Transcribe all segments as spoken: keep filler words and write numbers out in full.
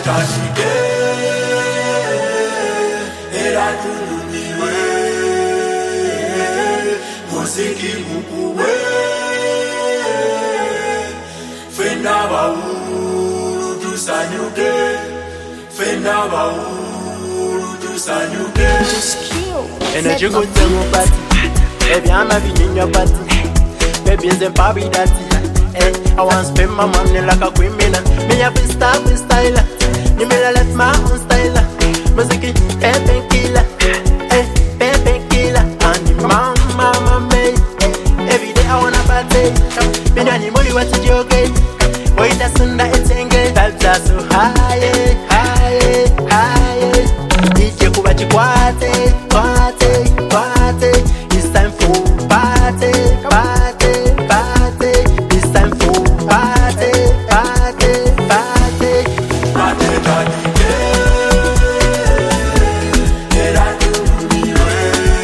Tashike, era tulumiwe, musiki mukuwe, fena bauru tusanyuke, fena bauru tusanyuke. Energy go tell me party, baby I'm having in your party, baby is a Barbie daddy. Hey, I want spend my money like a criminal. Me a free style, free style. You me let my own style. Music is pep killer, hey, pep killer. And the mama, mama, me. Every day I wanna party. Me no need money, what you okay? Wait a Sunday, it's engaged. Vibes are so high, high, high. D J Kubachi Kwate, Kwate, Kwate. It's time for party, party, party. It's time for party, party, party. Party, party, yeah. Era tulumiwe,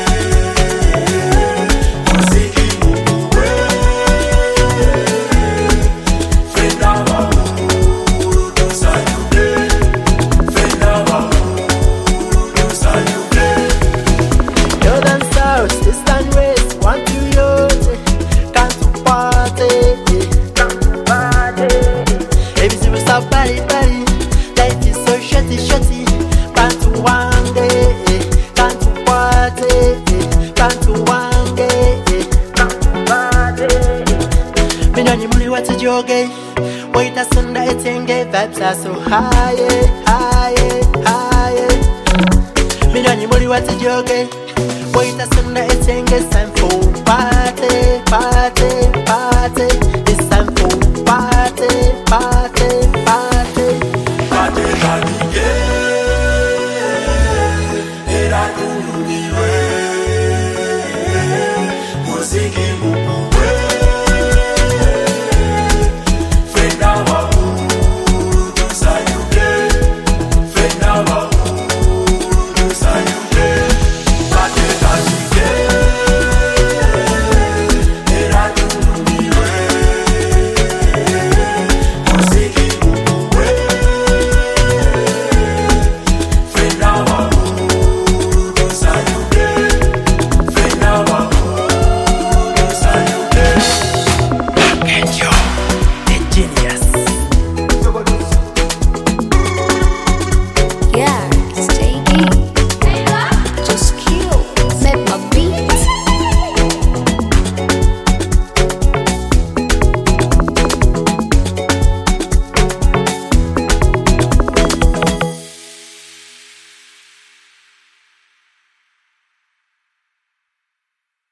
musiki mukuwe, fena bauru tusanyuke, fena bauru tusanyuke. North and south, east and west, one to youth, come to party, come to party. Every single stop, party, party. Life is so shitty, shitty. Come to one day, come to party, come to one day, come to party. Me no need money, what to joke? Wait a Sunday, it's engaged. Vibes are so high, high, high. Me no need money, what to joke? Wait a Sunday, it's engaged. Time for party, party, party.